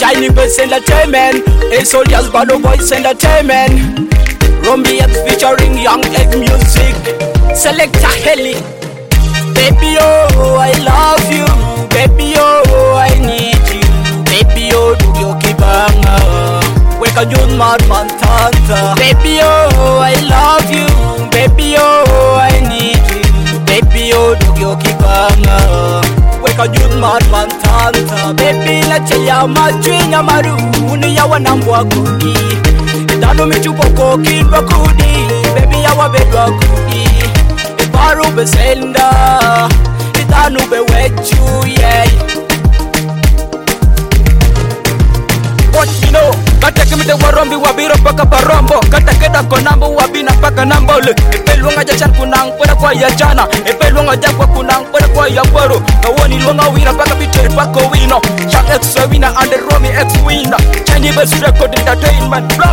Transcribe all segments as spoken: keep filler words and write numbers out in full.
Shining Best Entertainment, A Soldiers Bad Boys Entertainment, Romy X featuring Young X Music, Selector Heli. Baby oh, I love you. Baby oh, I need you. Baby oh, do you keep on weka jun mad man tanta. Baby oh, I love you. Baby oh, I need you. Baby oh, do you keep on weka jun mad man tanta. Baby na chaya majwinya maru ni ya wanambwa kudi. Dano michupo koki ndwa kudi. Baby ya wabedwa kudi. Baru besenda, itanu bewechu, yeah. What you know? Kata kimite warombi wabiro paka barombo. Kata keda konambo wabina paka nambole. Epe luonga jachan kunang pwede kwa ya jana. Epe luonga jakwa kunang pwede kwa ya boro. Kawoni luonga wina paka bitere pako wino. Shang X wina and the Romy X winner. Shining Best Record Entertainment, blah.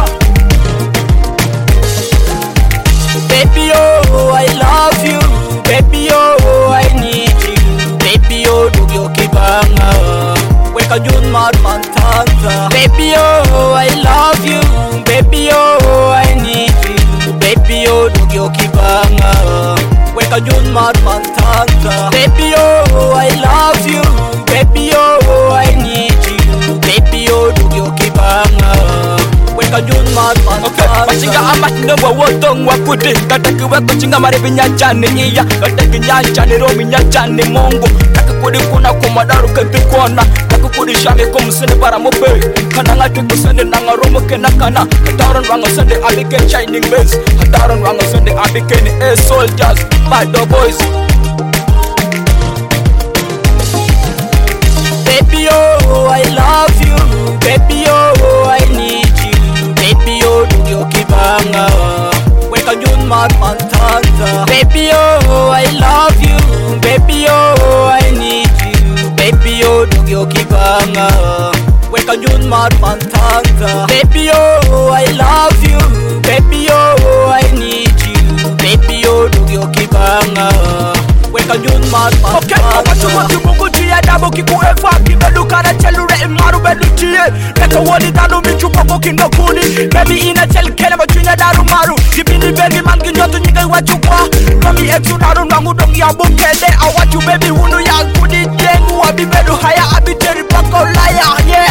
Baby oh, I love you. Baby oh, I need you. Baby oh, do you keep on weka jun mad man tanta. Baby oh, I love you. Baby oh, I need you. Baby oh, do you keep on weka jun mad man tanta. Baby oh, I love you. Baby oh, I need you. Baby oh, do you keep on weka jun mad man tanta. Machinga amat nwa wotong wakude. Kata kiwe kuchinga maribi nyachane iya. Kata kinyachane Romy nyachane mongo. Kaka kudi kuna kumadaru kati kona. Kaka kudi shame kumusende para mope. Kana ngati kusende nanga Romy kena kana. Hataron wanga sende abike Shining Best. Hataron wanga sende abike ni A Soldiers Bad Boys. Baby oh, I love you. Baby oh, I need you. Baby oh, do you keep on weka jun mad man tanta. Baby oh, I love you. Baby oh, I need you. Baby oh, do you keep on weka jun mad man tanta. Baby oh, I love you. Baby oh, I need you. Baby oh, do you keep on weka jun mad man tanta. Okay, watu watu mungu tia dabo kiku efa kimeluka na chelure imaru beluchie. Neka wali dano michupo kokindo kuni. Baby ina chel kele machunya daru maru. Jibini baby mangi nyotu nyinga wachukwa. Romy X unaru nangu dongi ya bukele. Awachu baby hunu ya kudi jengu. Wabi bedu haya abiteri pako laya, yeah.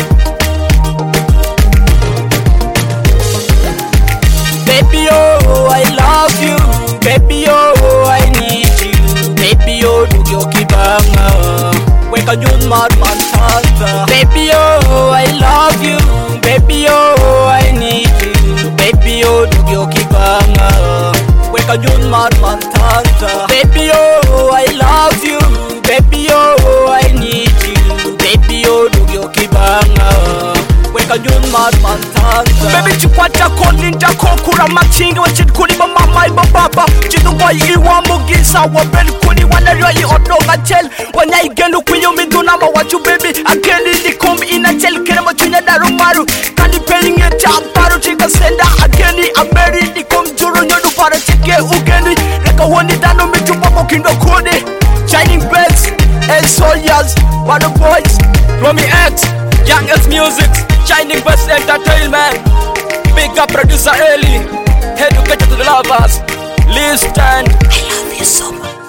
Baby oh, I love you. Baby oh, I need you. Baby oh, do you keep on weka jun mad man tanta. Baby oh, I love you. Baby oh, I need you. Baby oh, do you keep on weka jun mad man tanta. Baby oh, I love you. Baby oh, I need you. Baby oh, do you keep on weka jun mad man tanta. Baby chikwata koninja kokura machingi wachid kuli mama iba baba. Chidu boy iwa mugisa wabel kuli wanaryo i odonga chel. Wanya igenu kuyo miduna ma wachu baby. Akeli di kumbi ina chel kere machunya daru maru. Kani paying it up paru chika senda. Akeli ameri di kum juru nyodu para chike ugeni. Reka wani dano michu pako kindo kudi. Shining Best, A Soldiers Bad Boys, Romy X, Young X Music, Shining Best Entertainment. Big up producer Eli. Educated to the lovers. Listen. I love you so much.